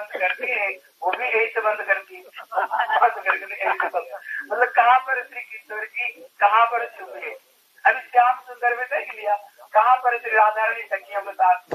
बंद करती है, वो भी यही से बंद करती है, बंद करके मतलब कहाँ पर श्री किशोर की कहाँ पर छुप है। अभी श्याम सुंदर में देख लिया, कहाँ पर श्री राधा रानी सखियों के साथ।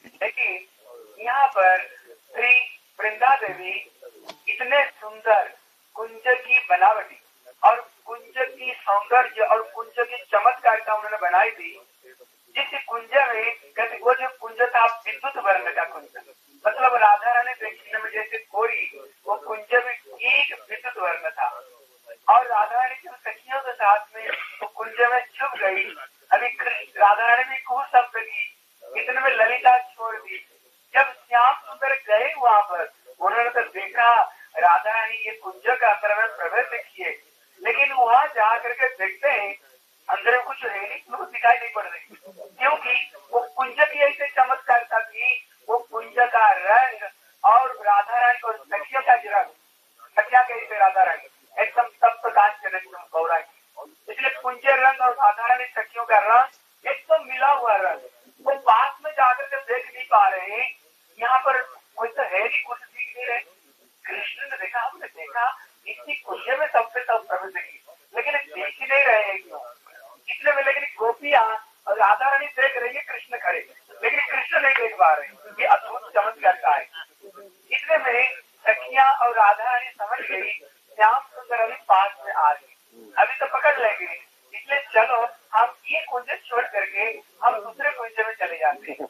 लेकिन यहाँ पर श्री वृंदा देवी इतने सुंदर कुंज की बनावटी और कुंज की सौंदर्य और कुंज की चमत्कारिता उन्होंने बनाई थी। जिस कुंज में कहते वो जो कुंज था विद्युत वर्ण का कुंज, मतलब राधा रानी देखने में जैसे कोई वो कुंज में एक विद्युत वर्ण था। और राधा रानी की सखियों के साथ में वो कुंज में छुप गई। अभी राधा रानी भी खूब शब्द की, इतने में ललिता छोड़ दी। जब श्याम सुंदर गए वहां पर, उन्होंने तो देखा राधा रानी ये कुंज का अंदर में प्रवेश किए, लेकिन वहां जा करके देखते हैं अंदर में कुछ है नहीं, उनको दिखाई नहीं पड़ रही, क्योंकि वो कुंज की ऐसे चमत्कारिता थी। वो कुंज का रंग और राधा रानी और सखियों का रंग, सखिया कैसे राधा रानी एकदम तप्त कांचन गौरा की, इसलिए कुंज रंग और राधा रानी सखियों का रंग एकदम मिला हुआ रंग। वो पास में जाकर के देख नहीं पा रहे हैं, यहाँ पर कोई तो है नहीं, कुछ दिख नहीं रहे। कृष्ण ने देखा, हमने देखा इतनी कुंज में सबसे सब प्रवेश की, लेकिन देख ही नहीं रहे हैं क्यों। इतने में लेकिन गोपियां और राधा रानी देख रही है कृष्ण खड़े, लेकिन कृष्ण नहीं देख पा रहे। ये अद्भुत चमत्कार का है। इतने में सखियां और राधा रानी समझ गई श्याम सुंदर अभी पास में आ गई, अभी तो पकड़ लेंगे, इसलिए चलो हम ये कुंज छोड़ करके हम दूसरे कुंज में चले जाते हैं।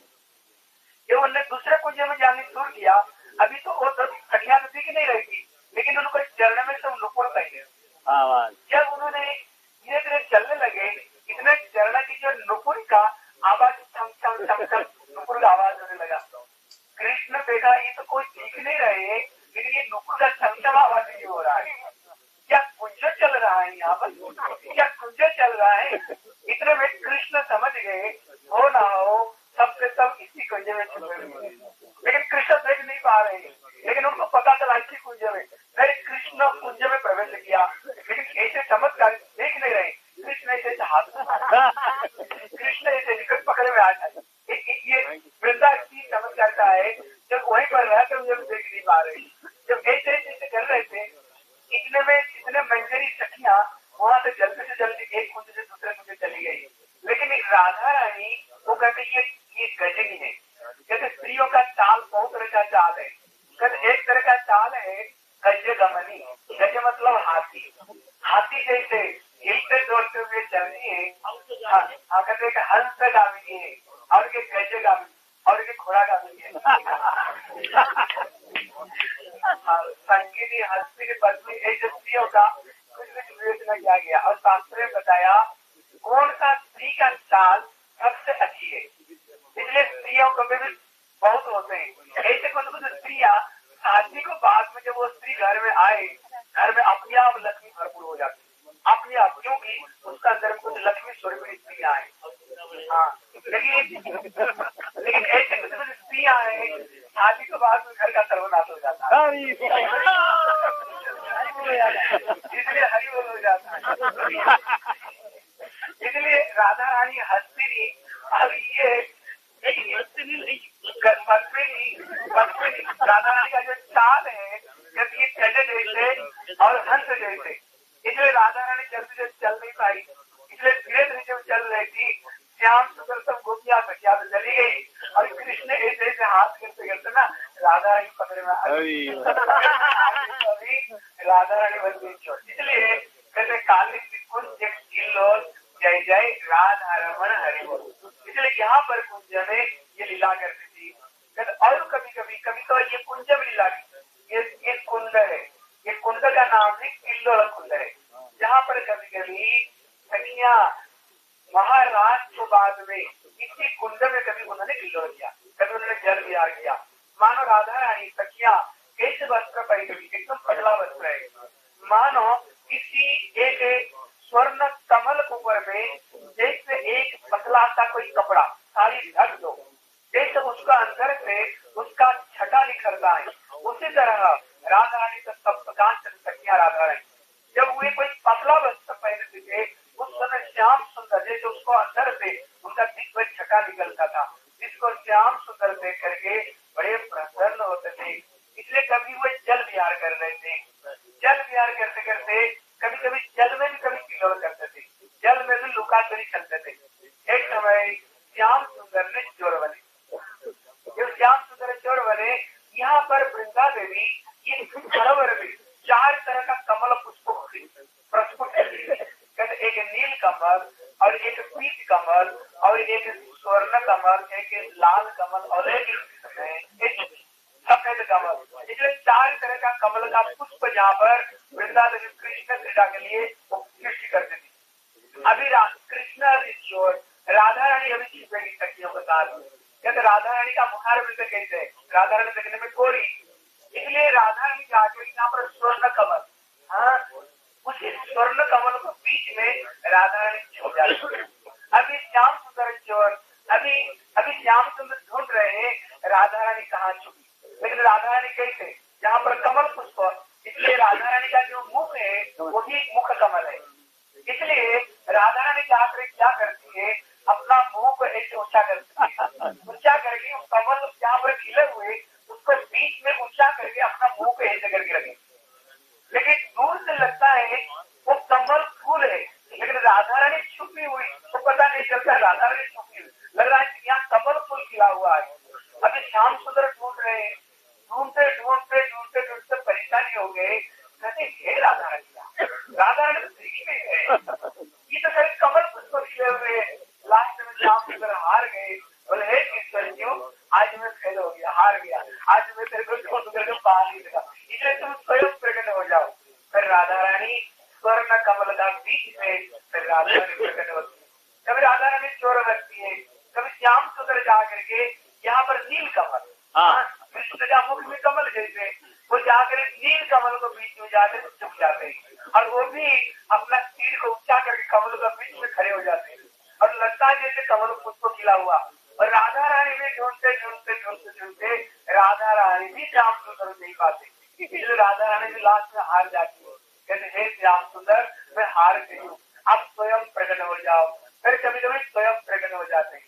जब उन्होंने दूसरे कुंज में जाने शुरू किया, अभी तो वो सखियां तो दिख नहीं रही थी, लेकिन उनको चरण में सब नुपुर लगे। जब उन्होंने धीरे धीरे चलने लगे, इतने चरण की जो नुपुर का आवाज छम छम छम छम नुपुर का आवाज होने लगा। कृष्ण देखा ये तो कोई दिख नहीं रहे, लेकिन ये नुपुर का छम छम आवाज क्यों हो रहा है, क्या कुंज चल रहा है यहाँ पर, क्या कुंज चल रहा है। इतने में कृष्ण समझ गए हो ना हो सबसे सब इसी कुंज में छुपे हुए, लेकिन कृष्ण देख नहीं पा रहे, लेकिन उनको पता चला इसी कुंज में। फिर कृष्ण कुंज में प्रवेश किया, लेकिन ऐसे चमत्कार देख नहीं रहे। कृष्ण ऐसे हाथ कृष्ण ऐसे निकट पकड़े में आ जाए, ये वृंदा की चमत्कारिता है। जब वहीं पर रह कर जब देख नहीं पा रहे, जब ऐसे ऐसे कर रहे थे, इतने में इतने मंजरी सखियां वहां से जल्दी एक कुंज से दूसरे कुंज चली गई। लेकिन राधा रानी वो कहते ये गजनी है, कहते स्त्रियों का चाल बहुत तरह का चाल है। कहते एक तरह का चाल है गज गमनी, गज मतलब हाथी, हाथी जैसे हिलते दौड़ते हुए चलती है। हाँ कहते हंस गामिनी है, और के गज गामिनी, और के घोड़ा गामिनी है। संगीनी हंसी पत्नी ऐसे स्त्रियों का कुछ विवेचना किया गया, और शास्त्र में बताया कौन सा स्त्री का चाल सबसे अच्छी है। इसलिए स्त्रियों को भी बहुत होते हैं ऐसे कुछ स्त्रियां, शादी को बाद में जब वो स्त्री घर में आए, घर में अपने आप लक्ष्मी भरपूर हो जाती है, अपने आप, क्योंकि उसका अंदर कुछ लक्ष्मी स्वरूप स्त्रियां है। हाँ लेकिन ऐसे कुछ स्त्रियां हैं शादी के बाद में घर का सर्वनाश हो जाता है, इसलिए हरि बोल हो जाता है। इसलिए राधा रानी हंसती नहीं, अब ये राधा रानी का जो चाल है जब ये गजे जैसे और हंस जैसे, इसलिए राधा रानी जल्दी से चल नहीं पाई। इसलिए धीरे धीरे जब चल रही थी, श्याम सुंदर सब गोपियां सखिया तो चली गई, और कृष्ण ऐसे ऐसे हाथ करते करते ना राधा रानी पकड़े में राधा रानी बन गई छोड़। इसलिए कहते काली कुंज किल्लोल जय जय राधा रमन हरि बोल। इसलिए यहाँ पर कुंज में ये लीला करती थी। और कभी तो ये कुंज में लीला की, ये कुंड है, ये कुंड का नाम भी किल्लोल कुंड है, जहाँ पर कभी कभी सखिया महाराज को बाद में इसी कुंड में कभी उन्होंने किल्लोल किया, कभी उन्होंने जल विहार किया। मानो राधा रानी सखिया कैसे वस्त्र पहनी हुई, एकदम पतला वस्त्र है, मानो किसी एक स्वर्ण कमल ऊपर में जैसे एक पतला सा कोई कपड़ा साड़ी ढक दो, जैसे उसका अंदर से उसका छटा निखरता है, उसी तरह राधा रानी तो सब कांच सखिया राधा रानी जब वे कोई पतला वस्त्र पहनते थे, उस समय श्याम सुंदर जैसे उसको अंदर से उनका दिव्य छटा निकलता था, जिसको श्याम सुंदर देख करके बड़े प्रसन्न होते थे। इसलिए कभी वो जल विहार कर रहे थे। जल विहार करते करते कभी कभी जल में भी कभी किलोड़ करते थे, जल में भी लुका चोरी खेलते थे। एक समय श्याम सुंदर ने चोर बने। जब श्याम सुंदर चोर बने, यहाँ पर वृंदा देवी ये सरोवर में 4 तरह का कमल पुष्प प्रस्फुट कहते, एक नील कमल और एक पीत कमल और एक स्वर्ण कमल, एक लाल कमल और एक सफेद कमल। इसलिए 4 तरह का कमल का पुष्प जहाँ पर वृंदा देवी कृष्ण क्रीड़ा के लिए सृष्टि करते थे। अभी कृष्ण और राधा रानी अभी छिपेगी सखियों के साथ। कहते राधा रानी का मुखार वृंद कैसे, राधा रानी देखने में गोरी, इसलिए राधा रानी जाके यहाँ पर स्वर्ण कमल, हाँ उसी स्वर्ण कमल को बीच में राधा रानी छुप जाती। अभी श्याम सुंदर चोर अभी श्याम सुंदर ढूंढ रहे हैं राधा रानी कहाँ छुपी, लेकिन राधा रानी कैसे, जहाँ पर कमल पुष्प, इसलिए राधा रानी का जो मुख है वो भी मुख कमल है। इसलिए राधा रानी जाकर क्या करती है, अपना मुंह को ऐसे ऊंचा करती है, ऊंचा करके उस कमल जहाँ पर खिले हुए उसको बीच में ऊंचा करके अपना मुंह को ऐसे करके रखे। लेकिन दूर से लगता है वो कमल फूल है, लेकिन राधा रानी छुपी हुई, तो पता नहीं चलता राधा रानी छुपी हुई, लग रहा है कि यहाँ कमल फूल खिला हुआ है। अभी श्याम सुंदर ढूंढ रहे हैं, ढूंढते ढूंढते ढूंढते ढूंढते परेशानी हो गए। कहते हे राधा रानी में है, ये तो सारे कमल पुष्प खिले हुए। लास्ट में श्याम सुंदर हार गए, बोले हे कृष्ण क्यों, आज मैं फेल हो गया, हार गया, आज मैं तेरे को ढूंढ करके पा नहीं सका, इसलिए तुम स्वयं प्रकट हो जाओ। फिर राधा रानी स्वर्ण कमल का बीच में फिर राधा रानी प्रकट होती है। कभी राधा रानी चोर लगती है, कभी श्याम सुंदर जा करके यहाँ पर नील कमल, कृष्ण का मुख में कमल जैसे, वो जाकर नील कमल को बीच में जाकर छुप जाते हैं, और वो भी अपना तीर को ऊंचा करके कमल के बीच में खड़े हो जाते हैं, और लगता है जैसे कमल पुष्प खिला हुआ। और राधा रानी भी ढूंढते ढूंढते ढूंढते ढूंढते राधा रानी भी श्याम सुंदर नहीं पाते, इसलिए राधा रानी भी लास्ट में हार जाती है। कहते हे श्याम सुंदर मैं हार गई हूँ, आप स्वयं प्रकट हो जाओ। फिर कभी कभी स्वयं प्रकट हो जाते हैं,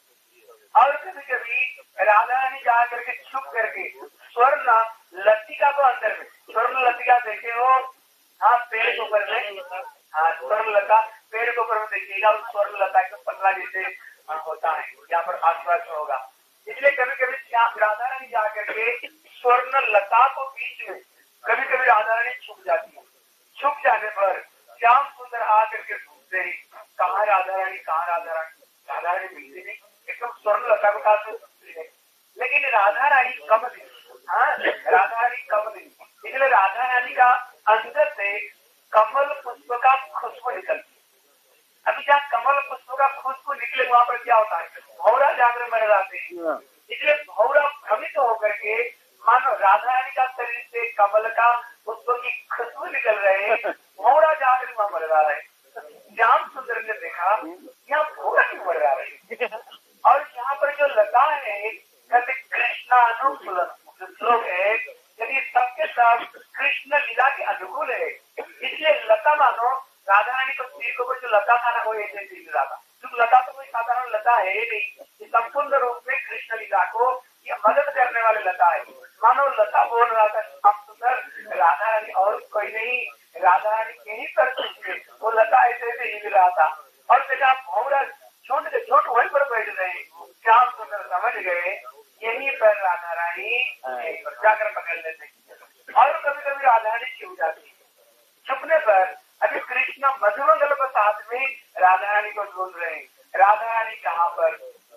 और कभी कभी राधा रानी जा करके छुप करके स्वर्ण लतिका को अंदर में, स्वर्ण लतिका देखे हो, हाँ पेड़ के ऊपर में, हाँ स्वर्ण लता पेड़ के ऊपर में देखिएगा, उस स्वर्ण लता का पतला जैसे होता है, यहाँ पर आसपास में होगा। इसलिए कभी कभी राधा रानी जा करके स्वर्ण लता को बीच में कभी कभी राधा रानी छुप जाती है। छुप जाने पर श्याम सुंदर आकर के पूछते हैं कहाँ राधा रानी, कहाँ राधा रानी, राधा रानी मिलती नहीं, एकदम स्वर्ण लता को पास है, लेकिन राधा रानी कम नहीं, हाँ राधा रानी कम नहीं, इसलिए राधा रानी का अंदर से कमल पुष्प का खुशबू निकलती है। अभी जहाँ कमल पुष्प का खुशबू निकले वहाँ पर क्या होता है, भौरा जागरण में जाते हैं, इसलिए भौरा भ्रमित होकर के मानो राधा रानी का शरीर से कमल का पुष्प की खुशबू निकल रहे हैं, भौरा जागरण वहाँ मर रहा है। श्याम सुंदर ने देखा यहाँ भौरा क्यों मर रहा है, और यहाँ पर जो लता है कहते कृष्णानुकूलन श्लोक है, यदि सबके सब कृष्ण लीला के अनुकूल है, इसलिए लता मानो राधा रानी को सिर को जो लता था ना वो ऐसे लीला था, क्योंकि लता तो कोई साधारण लता है नहीं, संपूर्ण रूप में कृष्ण लीला को ये मदद करने वाले लता है। मानो लता बोल रहा था हम सुंदर राधा रानी और कोई नहीं, राधा रानी यही कर सकते, वो लता ऐसे ऐसे हिल रहा था, और देखा भौरा झूठ वहीं पर बैठ गए। श्याम सुंदर समझ गए यही पर राधा रानी जाकर पकड़ लेते। और कभी कभी राधा रानी छुप जाती है, छुपने पर अभी कृष्ण मधुमंगल के साथ में राधा रानी को ढूंढ रहे हैं, राधा रानी कहाँ पर।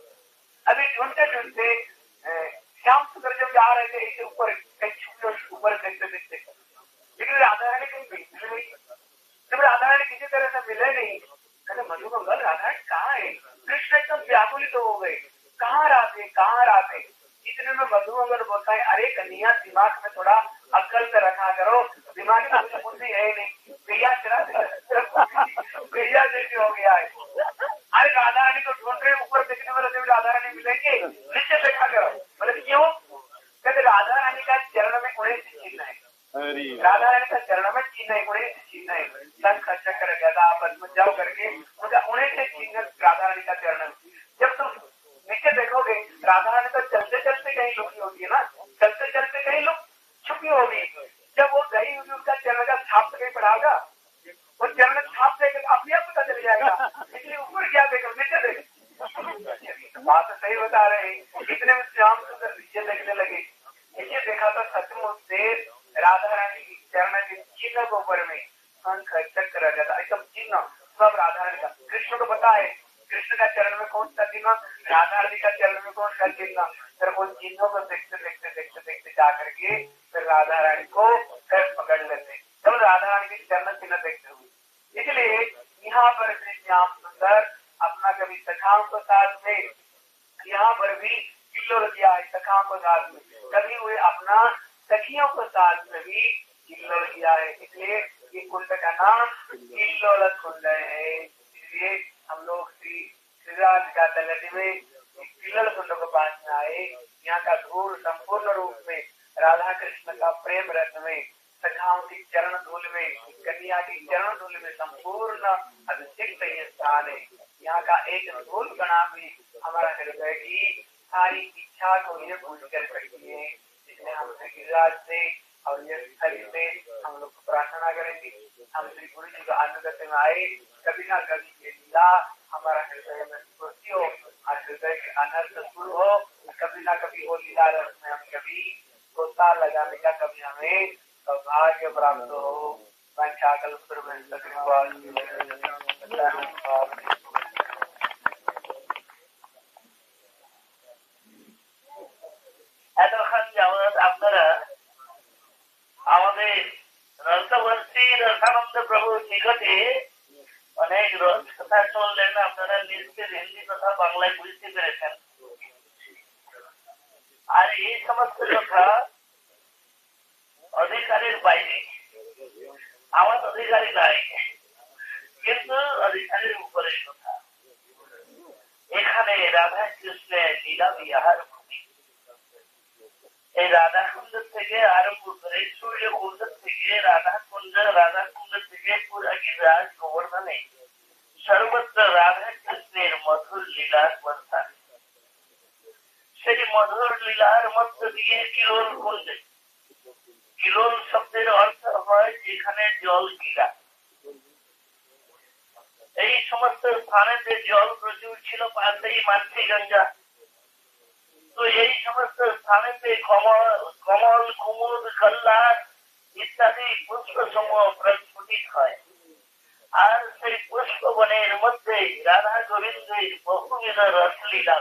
अभी ढूंढते ढूंढते श्याम सुंदर जब जा रहे थे इसे ऊपर ऊपर देखते देखते, लेकिन राधा रानी कहीं मिलती नहीं। जब राधा रानी किसी तरह से मिले नहीं, कहते मधुमंगल राधा रानी कहाँ है, कृष्ण एकदम व्याकुलित हो गए, कहाँ राधे कहाँ राधे। इतने में मधुमंगल बोलता है अरे कन्हैया दिमाग में थोड़ा अक्ल से रखा करो, दिमाग में कुछ बुद्धि है नहीं, भैया जैसे हो गया है। अरे राधा रानी को ढूंढ रहे ऊपर देखने वाले से राधा रानी मिलेंगे, नीचे देखा करो। बोले क्यों, कहते राधा रानी का चरण में उड़े से चिन्ह है, राधा रानी का चरण में चिन्ह है, उड़े से चिन्ह है, शंख चक्र गदा पद्म जाओ करके उनका उड़े से चिन्ह राधा रानी का चरण। जब तुम नीचे देखोगे राधा रानी तो चलते चलते कहीं लुकी होती है ना, चलते चलते कहीं लुक, क्यों होगी? जब वो गई हुई उनका चरण का छाप कहीं पढ़ागा, वो चरण छाप देकर अपने आप पता चल जाएगा, इसलिए ऊपर क्या देकर नीचे देख। बात तो सही बता रहे हैं। इतने में श्याम सुंदर नीचे देखने लगे। ये देखा तो सचमुच से राधा रानी की चरण के चिन्ह के ऊपर में शंख चक्र रहता, एकदम चिन्ह सब राधा रानी का। कृष्ण को पता है कृष्ण का चरण में कौन सा चिन्ह, राधा रानी का चरण में कौन सा चिन्ह। फिर वो चिन्हों को देखते देखते देखते देखते जा करके फिर राधा रानी को फिर पकड़ लेते, तब राधा रानी के चरण चिन्ह देखते हुए। इसलिए यहाँ पर श्री श्याम सुंदर अपना कभी सखाओं के साथ में, यहाँ पर भी किल्लोल किया है सखाओं के साथ में, कभी हुए अपना सखियों के साथ में भी किल्लोल किया है। इसलिए ये कुंड का नाम किल्लोल कुंड है। इसलिए हम लोग श्री श्रीराज का तलटी में किल्लोल कुंड के पास में आए। यहाँ का धूल संपूर्ण रूप में राधा कृष्ण का प्रेम रस में, सखाओं की चरण धूल में, कन्या की चरण धूल में संपूर्ण अभिषिक्त ये स्थान है। यहाँ का एक धूल कणा भी हमारा हृदय की सारी इच्छा को ये पूर्ण कर सकती है। इसलिए हम श्री गिरिराज से और ये स्थली से हम लोग प्रार्थना करेंगे, हम श्री गुरु जी का अनुगत्य में आए, कभी ना कभी ये लीला हमारा हृदय में स्फूर्ति हो और हृदय के अनर्थ दूर हो। कभी ना कभी वो लीला रस में हम कभी गोता लगाने का कभी हमें सौभाग्य प्राप्त हो। এতক্ষণ যাবৎ আপনারা আমাদের রসবর্ষী রসানন্দ প্রভু নিকটে অনেক রস কথা শুনলেন। আপনারা নিশ্চিত হিন্দি কথা বাংলায় বুঝতে পেরেছেন। আর এই সমস্ত কথা অধিকারের বাইরে, আমার অধিকারী নাই, কিন্তু অধিকারের উপরে কথা। এখানে রাধা কৃষ্ণের লীলা বিহার ভূমি। এই রাধা কুণ্ড থেকে আরম্ভ করে সূর্য কুণ্ড থেকে রাধা কুণ্ড থেকে পুরা গিরিরাজ গোবর্ধনে সর্বত্র রাধা কৃষ্ণের মধুর লীলার বর্ষা। সেই মধুর লীলার মধ্য দিয়ে কিলোল কুণ্ডে, কিলোল শব্দের অর্থ হয় যেখানে জল গিরা। এই সমস্ত স্থানেতে জল প্রচুর ছিল, পাশেই মাতৃ গঙ্গা। তো এই সমস্ত স্থানেতে কমল কুমুদ কল্যাণ ইত্যাদি পুষ্প সমূহ প্রস্ফুটিত হয়। আর সেই পুষ্প বনের মধ্যে রাধা গোবিন্দের বহুবিধ রসলীলা।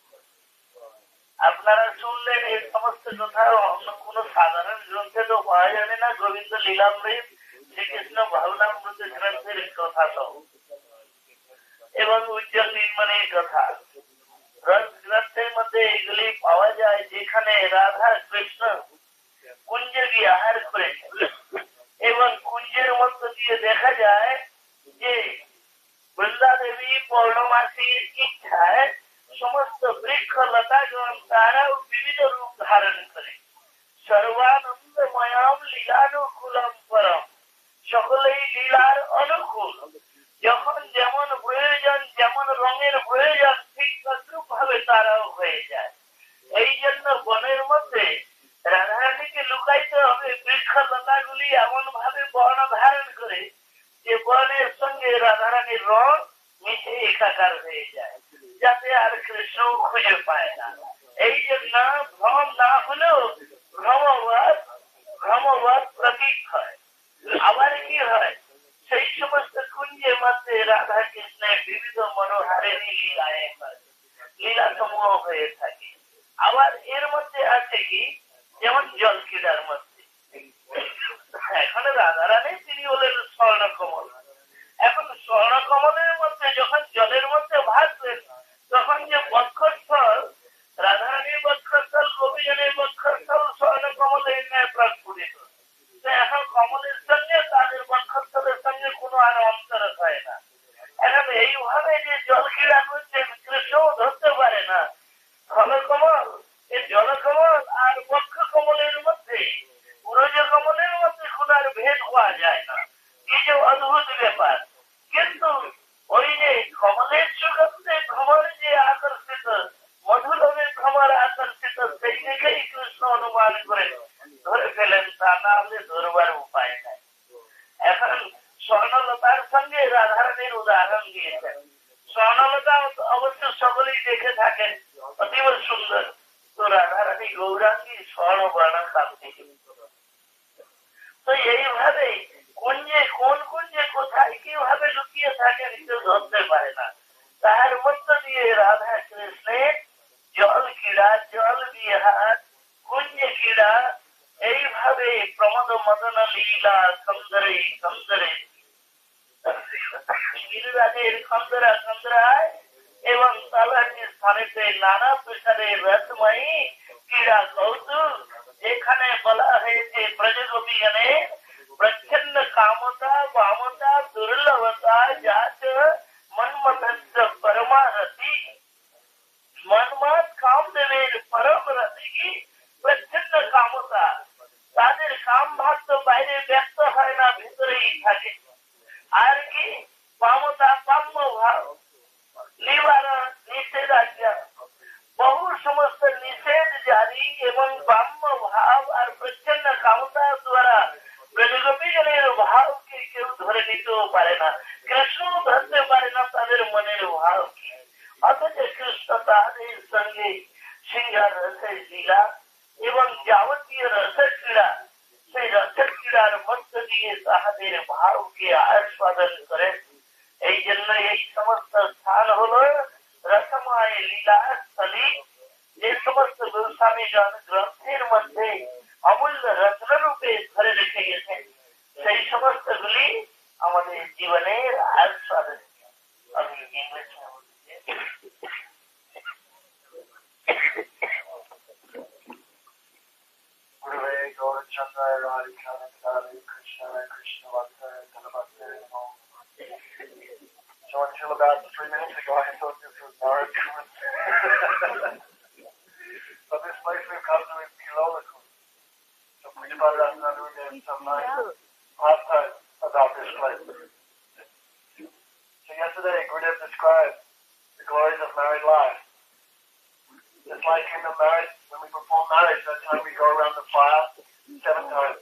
আপনারা শুনলেন এই সমস্ত কথা অন্য কোন সাধারণ গ্রন্থে তো পাওয়া যাবে না। গোবিন্দ লীলামৃত, শ্রীকৃষ্ণ ভাবনামৃত গ্রন্থের কথা সব এবং উজ্জ্বল নির্মাণের কথা রস গ্রন্থের মধ্যে এগুলি পাওয়া যায়, যেখানে রাধা কৃষ্ণ কুঞ্জে বিহার করেছে। এবং কুঞ্জের মধ্য দিয়ে দেখা যায় যে বৃন্দা দেবী পৌর্ণমাসীর ইচ্ছায় সমস্ত বৃক্ষ লতাগণ তারাও বিবিধ রূপ ধারণ করে সর্বানন্দময়াম লীলানুকূলম পরম, সকলেই লীলার অনুকূল। যখন যেমন প্রয়োজন, যেমন রঙের প্রয়োজন, ঠিক তদ্রুপ ভাবে তারাও হয়ে যায়। এই জন্য বনের মধ্যে রাধারানীকে লুকাইতে হবে। বৃক্ষ লতাগুলি এমন ভাবে বর্ণ ধারণ করে যে বনের সঙ্গে রাধারানীর রং মিশে একাকার হয়ে যায়, যাতে আর কৃষ্ণ খুঁজে পায় না। এই জন্য ভ্রম না হলেও ভ্রমবাদ প্রতীক হয়। আবার কি হয়, সেই সমস্ত কুঞ্জের মধ্যে রাধা কৃষ্ণের বিবিধ মনোহারেরই লীলা সমূহ হয়ে থাকে। আবার এর মধ্যে আছে কি, যেমন জল ক্রীড়ার মধ্যে এখন রাধারানী তিনি হলেন স্বর্ণকমল। এখন স্বর্ণকমলের মধ্যে যখন জলের মধ্যে ভাসবেন, তখন যে বক্ষস্থল, রাধারানীর বক্ষস্থল, গোপীজনের বক্ষস্থল স্বর্ণকমলের ন্যায় প্রস্ফুটিত। এখন কমলের সঙ্গে তাদের বক্ষস্থলের সঙ্গে কোনো আর অন্তর হয় না। এখন এইভাবে যে জল ক্রীড়া করছে, কৃষ্ণও ধরতে পারে না। জলকমল, এই জলকমল আর বক্ষ কমলের মধ্যে, পুরজ কমলের মধ্যে কোন আর ভেদ পাওয়া যায় না। এই যে অদ্ভুত ব্যাপার। কিন্তু ওই যে কমলের সুগন্ধে ভ্রমর যে আকর্ষিত, মধুলভে ভ্রমর আকর্ষিত, সেই দেখেই কৃষ্ণ অনুমান করে ধরে ফেলেন তা না হলে ধরবার উপায় নাই। এখন স্বর্ণলতার সঙ্গে রাধারানীর উদাহরণ দিয়েছেন। স্বর্ণলতা অবশ্য সকলেই দেখে থাকেন, অতীব সুন্দর। তো রাধারানী গৌরাঙ্গী স্বর্ণবর্ণা কান্তি। তো এইভাবে কুঞ্জে কোন কুঞ্জে কোথায় কিভাবে লুকিয়ে থাকেন কেউ ধরতে পারে না। তার মধ্য দিয়ে রাধা কৃষ্ণের জল ক্রীড়া, জল বিহার, কুঞ্জে ক্রীড়া, এইভাবে প্রমোদ মদন লীলা সুন্দরী সুন্দরী গিরিরাজের খন্দরা খন্দরায় এবং তালাটি স্থানেতে নানা প্রকারের রসময়ী ক্রীড়া কৌতুক। যেখানে বলা হয়েছে ব্রজগোপীগণে প্রচ্ছন্ন কামতা বামতা দুর্লভতা যাচ মন্মথস্য পরমারতি। মন্মথ কামদেবের পরম রতি প্রচ্ছন্ন কামতা। তাদের কাম ভাগ তো বাইরে ব্যক্ত হয় না, ভিতরেই থাকে। আর কি বামতা, কাম্য ভাব, নিবারণ নিষেধাজ্ঞা, বহু সমস্ত নিষেধ জারি এবং বাম্য ভাব আর প্রচ্ছন্ন কামতার দ্বারা ব্রজগোপীগণের ভাবকে কেউ ধরে নিতেও পারে না, কৃষ্ণ ধরতে পারে না তাদের মনের ভাব কি। অথচ কৃষ্ণ তাহাদের সঙ্গে সিংহার রসের লীলা এবং যাবতীয় রসের ক্রীড়া, সেই রসের ক্রীড়ার মধ্য দিয়ে তাহাদের ভাবকে আস্বাদন করেন। এই জন্য এই সমস্ত স্থান হলো রসময় লীলাস্থলী। যে সমস্ত গোস্বামীগণ গ্রন্থের মধ্যে অমূল্য রত্নরূপে ধরে রেখে গেছেন, সেই সমস্ত গুলি আমাদের জীবনের আস্বাদন। আমি English So until about 3 minutes ago, I thought this was Narad. But this place we've come to is Kilolaku. So Prabhupada Rasanadu gave some nice pastime about this place. So yesterday, Gurudev described the glories of married life. Just like in the marriage, when we perform marriage, that time we go around the fire 7 times.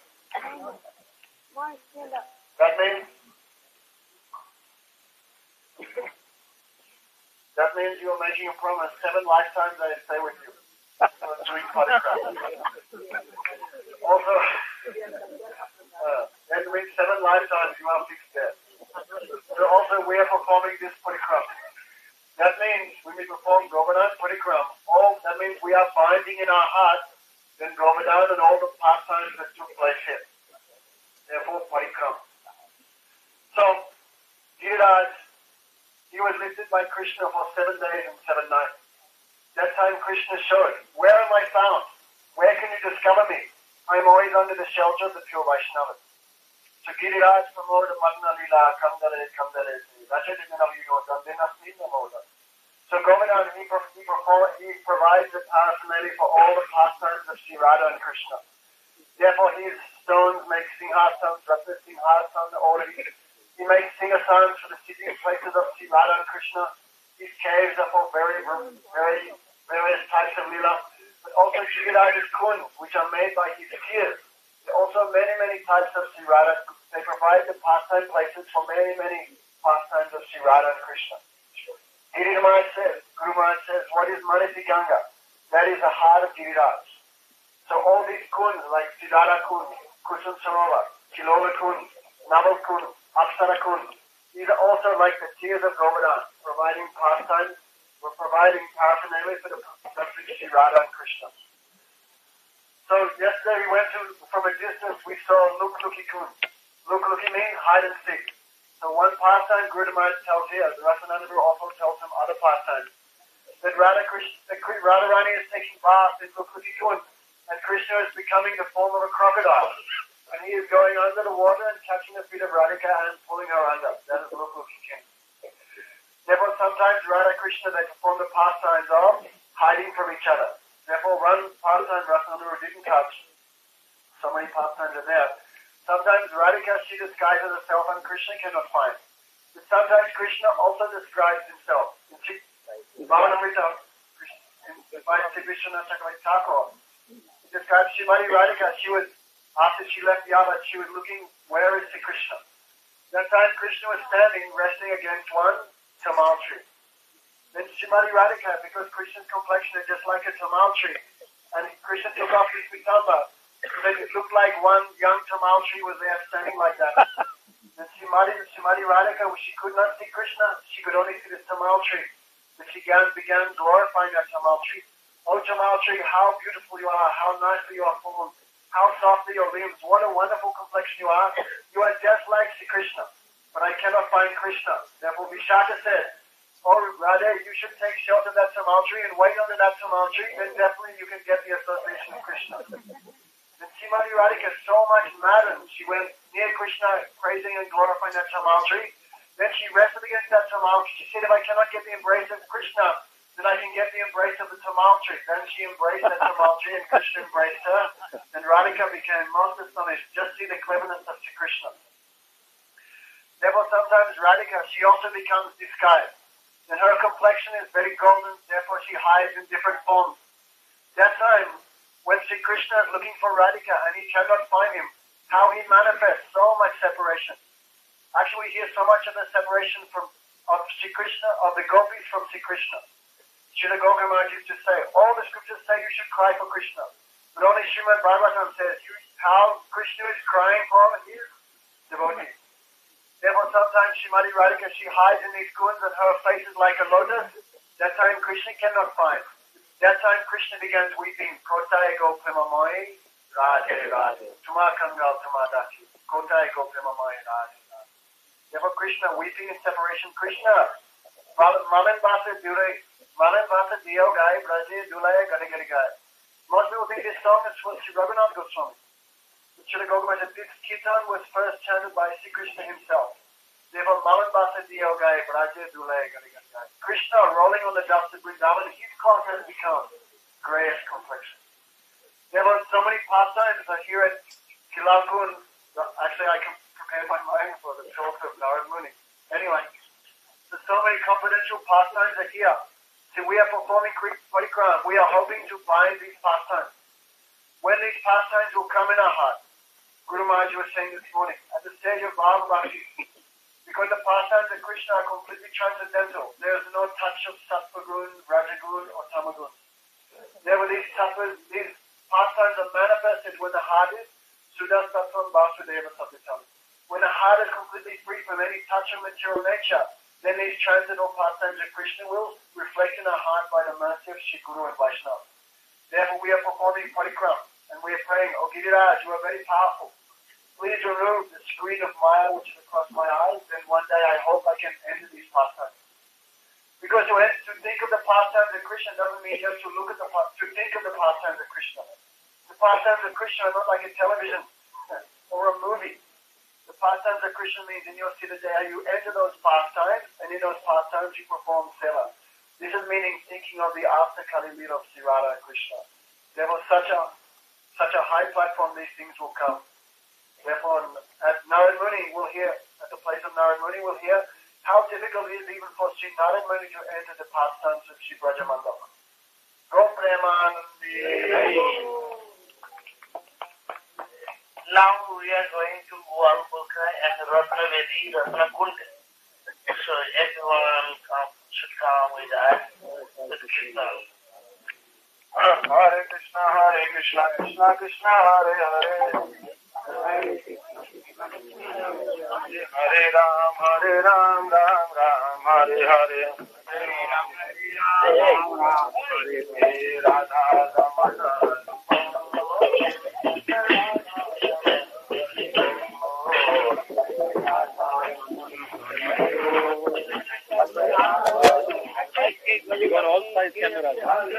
That means you are making a promise 7 lifetimes I stay with you. So it's doing parikrama. Also, that means 7 lifetimes you are fixed there. So also we are performing this parikrama. That means when we perform Govardhan parikrama, that means we are binding in our heart then Govardhan and all the pastimes that took place here. Therefore parikrama. So, Giriraj, he was lifted by Krishna for 7 days and 7 nights. That time Krishna showed, where am I found? Where can you discover me? I am always under the shelter of the pure Vaishnavas. So Giriraj Pramoda Madna Lila Kamdare Kamdare So Govardhan, he provides the paraphernalia for all the pastimes of Sri Radha and Krishna. Therefore his stones make singhasans, Ratna singhasana, he makes singhasans for the sitting places of Sri Radha and Krishna. These caves are for very various types of lila. But also Giriraj's kunds, which are made by his tears. There are also many types of Sri Radha. They provide the pastime places for many pastimes of Sri Radha and Krishna. Guru Maharaj says, what is Manasi Ganga? That is the heart of Giriraj. So all these kunds like Siddhartha Kund, Kusum Sarovar, Kilola Kund, Naval Kund, Apsara Kund, these are also like the tears of Govardhan, providing pastimes, we're providing paraphernalia for the pastimes of Sri Radha and Krishna. So yesterday we went to, from a distance, we saw Luk-Luki Kund. Luk-Luki means hide and seek. So one pastime Guru Maharaj tells here, the Rasananda Guru also tells him other pastimes, that Radharani is taking bath in Luk-Luki Kund, and Krishna is becoming the form of a crocodile. And he is going under the water and catching the feet of Radhika and pulling her under. That is Luk-Luki Kund. Therefore sometimes Radha Krishna, they perform the pastimes of hiding from each other. Therefore one pastime Rasananda Guru didn't touch. So many pastimes are there. Sometimes Radhika, she disguises herself and Krishna cannot find. But sometimes Krishna also describes himself. In Bhavanamrita, by Sri Krishna Chakravarti Thakur, he describes Srimati Radhika. She was after she left Yava, she was looking, where is Sri Krishna? That time Krishna was standing, resting against one tamal tree. Then Srimati Radhika, because Krishna's complexion is just like a tamal tree, and Krishna took off his pitamba, then it looked like one young tamal tree was there standing like that. And Srimati Radhika, she could not see Krishna, she could only see the tamal tree. And she began glorifying that tamal tree. Oh tamal tree, how beautiful you are, how nicely you are formed, how softly your limbs, what a wonderful complexion you are. You are just like Sri Krishna, but I cannot find Krishna. Therefore Vishaka said, oh Radha, you should take shelter of that tamal tree and wait under that tamal tree, then definitely you can get the association of Krishna. And Srimati Radhika so much maddened, she went near Krishna praising and glorifying that tamal tree. Then she rested against that tamal tree. She said, if I cannot get the embrace of Krishna, then I can get the embrace of the tamal tree. Then she embraced that tamal tree and Krishna embraced her. And Radhika became most astonished. Just see the cleverness of Sri Krishna. Therefore sometimes Radhika, she also becomes disguised. And her complexion is very golden, therefore she hides in different forms. That time, when Sri Krishna is looking for Radhika and he cannot find him, how he manifests so much separation. Actually, we hear so much of the separation of Sri Krishna, of the gopis from Sri Krishna. Srila Gokul Maharaj used to say, all the scriptures say you should cry for Krishna. But only Srimad Bhagavatam says how Krishna is crying for his devotees. Therefore, sometimes Srimati Radhika, she hides in these kunds and her face is like a lotus. That time Krishna cannot find. That time Krishna begins weeping. Kotai go premamoy, Radhe Radhe. Tuma kangal tuma dati. Kotai go premamoy, Radhe Radhe. Therefore, Krishna weeping in separation. Krishna, Malan Basa Dio Gai, Braje Dulaya Gada Gada Gai. Most people think this song is from Sri Raghunath Goswami. Srila Gokul Maharaj said, this kirtan was first chanted by Sri Krishna himself. Therefore, Malan Basa Dio Gai, Braje Dulaya Gada Gada Gai. Krishna rolling on the dust of Vrindavan, his cloth has become grayish complexion. Therefore, so many pastimes are here at Kilalkun. Actually, I can prepare my mind for the talk of Narad Muni. Anyway, so many confidential pastimes are here. So we are performing Parikram. We are hoping to find these pastimes. When these pastimes will come in our heart, Guru Maharaj was saying this morning, at the stage of Bhava Bhakti, because the pastimes of Krishna are completely transcendental. There is no touch of Sattva Gun, Rajagun, or Tamagun. Therefore, these pastimes are manifested when the heart is Suddha Sattvam Vasudeva Sattvam. When the heart is completely free from any touch of material nature, then these transcendental pastimes of Krishna will reflect in our heart by the mercy of Shri Guru and Vaishnava. Therefore, we are performing Parikram, and we are praying, O Giriraj, you are very powerful. Please remove the screen of Maya which is across my eyes, then one day I hope I can enter these pastimes. Because to think of the pastimes of Krishna doesn't mean just to look at to think of the pastimes of Krishna. The pastimes of Krishna are not like a television or a movie. The pastimes of Krishna means in your city day you enter those pastimes, and in those pastimes you perform seva. This is meaning thinking of the after Kali Leela of Sri Radha and Krishna. Therefore, such a high platform, these things will come. Therefore, at Narad Muni, we'll hear, at the place of Narad Muni, we'll hear how difficult it is even for Sri Narad Muni to enter the pastimes of Sri Brajamandala. Go Premanandi. Now we are going to Goalpulka and Ratnavedi, Ratnakund. So everyone should come with us with Kirtan. Hare Krishna, Krishna Krishna, Hare Hare. Hare Ram, Ram Ram, Hare Hare. Hare Ram, Hare Hare, Radha Damodar. You got all size cameras.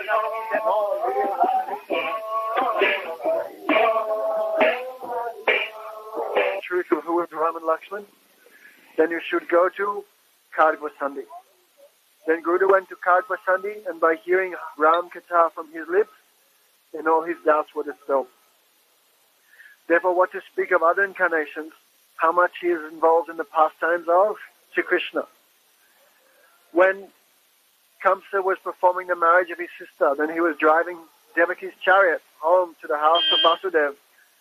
Truth of who is Ram and Lakshman, then you should go to Kargvasandi. Then Guru went to Kargvasandi, and by hearing Ram Katha from his lips, then all his doubts were dispelled. Therefore, what to speak of other incarnations, how much he is involved in the pastimes of Sri Krishna. When Kamsa was performing the marriage of his sister, then he was driving Devaki's chariot home to the house of Vasudeva.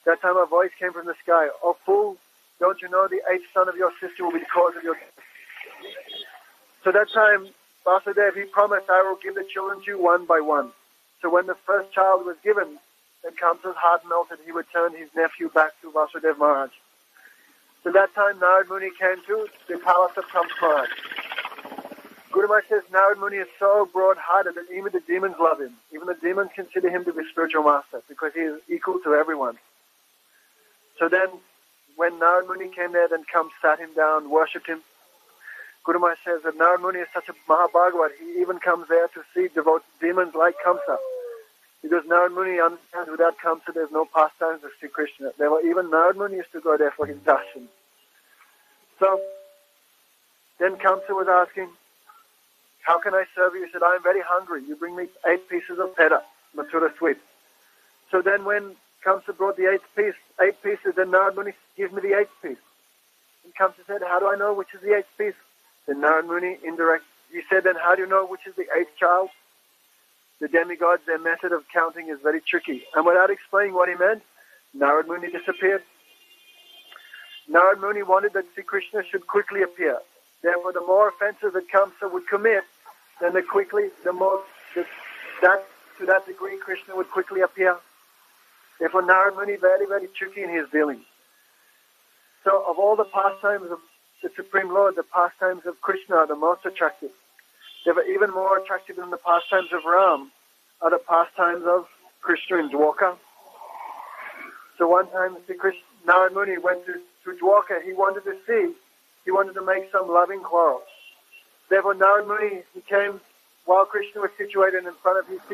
That time a voice came from the sky, "Oh fool, don't you know the 8th son of your sister will be the cause of your death?" So that time, Vasudev, he promised, "I will give the children to you one by one." So when the first child was given, then Kamsa's heart melted. He returned his nephew back to Vasudev Maharaj. So that time, Narad Muni came to the palace of Kamsa Maharaj. Guru Maharaj says Narad Muni is so broad-hearted that even the demons love him. Even the demons consider him to be spiritual master because he is equal to everyone. So then, when Narad Muni came there, then Kamsa sat him down, worshipped him. Guru Maharaj says that Narad Muni is such a Mahabhagavat, he even comes there to see demons like Kamsa. Because Narad Muni understands without Kamsa there's no pastimes of Sri Krishna. Therefore, even Narad Muni used to go there for his darshan. So, then Kamsa was asking, "How can I serve you?" He said, "I am very hungry. You bring me 8 pieces of peda, Mathura sweet." So then when Kamsa brought the 8 pieces, then Narad Muni gives me the 8th piece. And Kamsa said, "How do I know which is the 8th piece?" Then Narad Muni he said, "Then how do you know which is the 8th child?" The demigods, their method of counting is very tricky. And without explaining what he meant, Narad Muni disappeared. Narad Muni wanted that Sri Krishna should quickly appear. Therefore, the more offenses that Kamsa would commit, then to that degree Krishna would quickly appear. Therefore, Narad Muni very, very tricky in his dealing. So, of all the pastimes of the Supreme Lord, the pastimes of Krishna are the most attractive. They were even more attractive than the pastimes of Ram are the pastimes of Krishna in Dwarka. So one time Narad Muni went to Dwarka. He wanted to make some loving quarrel. Therefore Narad Muni, he came while Krishna was situated in front of his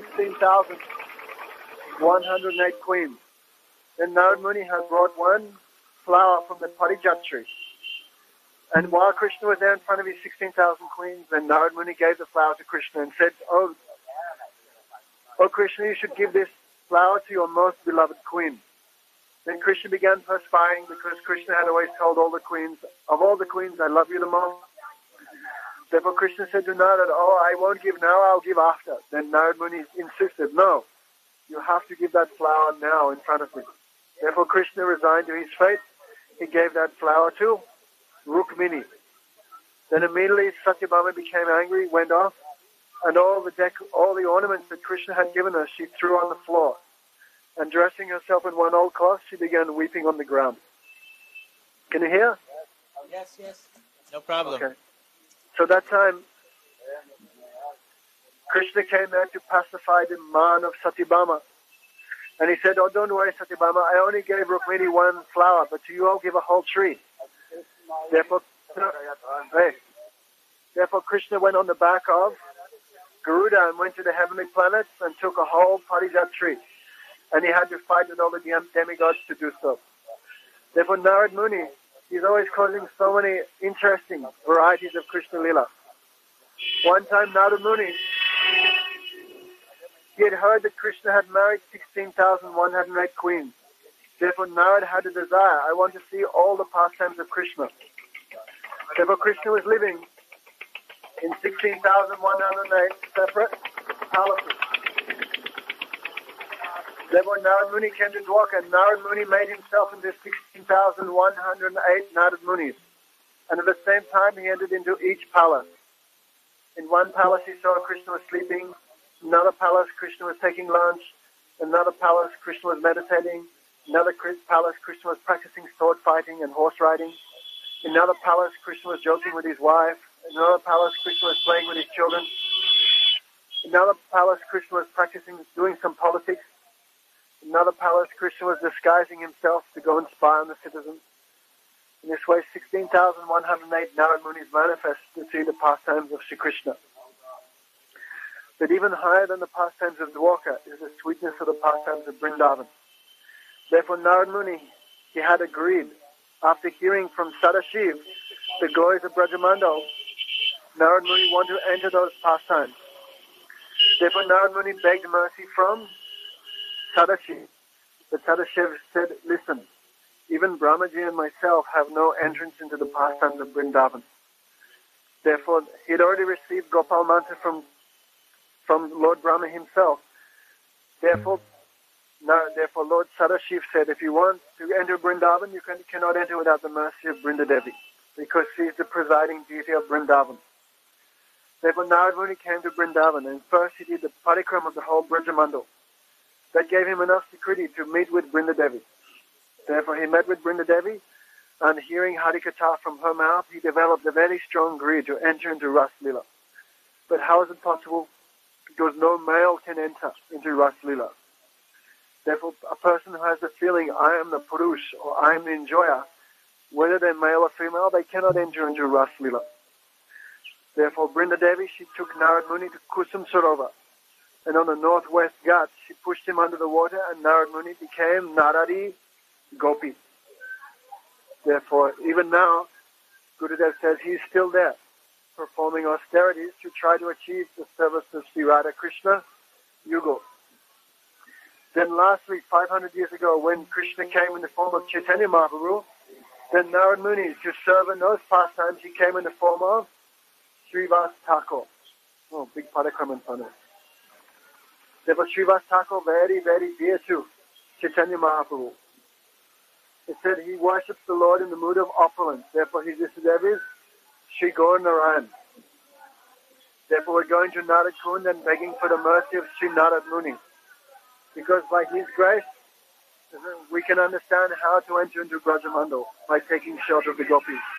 16,108 queens. Then Narad Muni had brought one flower from the Parijat tree. And while Krishna was there in front of his 16,000 queens, then Narad Muni gave the flower to Krishna and said, Oh Krishna, you should give this flower to your most beloved queen. Then Krishna began perspiring because Krishna had always told all the queens, of all the queens, I love you the most. Therefore Krishna said to Narad, I won't give now, I'll give after. Then Narad Muni insisted, no, you have to give that flower now in front of me. Therefore Krishna resigned to his fate. He gave that flower to Rukmini. Then immediately Satyabhama became angry, went off, and all the ornaments that Krishna had given her, she threw on the floor. And dressing herself in one old cloth, she began weeping on the ground. Can you hear? Yes. No problem. Okay. So that time, Krishna came there to pacify the man of Satyabhama. And he said, don't worry, Satyabhama, I only gave Rukmini one flower, but to you I'll give a whole tree. Therefore Krishna went on the back of Garuda and went to the heavenly planets and took a whole Parijat tree. And he had to fight with all the demigods to do so. Therefore Narad Muni, he's always causing so many interesting varieties of Krishna Lila. One time Narad Muni, he had heard that Krishna had married 16,108 queens. Therefore Narad had a desire, I want to see all the pastimes of Krishna. Therefore Krishna was living in 16,108 separate palaces. Therefore Narad Muni came to Dwarka, and Narad Muni made himself into 16,108 Narad Munis. And at the same time he entered into each palace. In one palace he saw Krishna was sleeping. In another palace Krishna was taking lunch. In another palace Krishna was meditating. In another palace Krishna was practicing sword fighting and horse riding. In another palace Krishna was joking with his wife. In another palace Krishna was playing with his children. In another palace Krishna was practicing doing some politics. In another palace Krishna was disguising himself to go and spy on the citizens. In this way 16,108 Narad Munis manifest to see the pastimes of Sri Krishna. But even higher than the pastimes of Dwarka is the sweetness of the pastimes of Vrindavan. Therefore Narad Muni, he had agreed, after hearing from Sadashiv the glories of Brajamandal, Narad Muni wanted to enter those pastimes. Therefore Narad Muni begged mercy from Sadashiv. But Sadashiv said, listen, even Brahmaji and myself have no entrance into the pastimes of Vrindavan. Therefore, he had already received Gopal Mantra from Lord Brahma himself. Therefore, No, therefore Lord Sadashiv said, if you want to enter Vrindavan, you cannot enter without the mercy of Brindadevi, because she is the presiding deity of Vrindavan. Therefore Narad Muni came to Vrindavan, and first he did the parikram of the whole Brajamandal. That gave him enough security to meet with Brindadevi. Therefore he met with Brindadevi, and hearing Harikatha from her mouth, he developed a very strong greed to enter into Ras Lila. But how is it possible? Because no male can enter into Ras Lila. Therefore, a person who has the feeling, I am the Purush, or I am the enjoyer, whether they're male or female, they cannot enter into Ras Lila. Therefore, Brindadevi, she took Narad Muni to Kusum Sarovar. And on the northwest Ghats, she pushed him under the water, and Narad Muni became Naradi Gopi. Therefore, even now, Gurudev says he's still there, performing austerities to try to achieve the service of Sri Radha Krishna Yugal. Then lastly, 500 years ago, when Krishna came in the form of Chaitanya Mahaprabhu, then Narad Muni, to serve in those pastimes, he came in the form of Srivas Thakur. Oh, big parikram in front of us. Therefore, Srivas Thakur, very, very dear to Chaitanya Mahaprabhu. It said he worships the Lord in the mood of opulence. Therefore, his Isadev is Sri Gaur Narayan. Therefore, we're going to Narad Kund and begging for the mercy of Sri Narad Muni. Because by his grace, we can understand how to enter into Brajamandal by taking shelter of the gopis.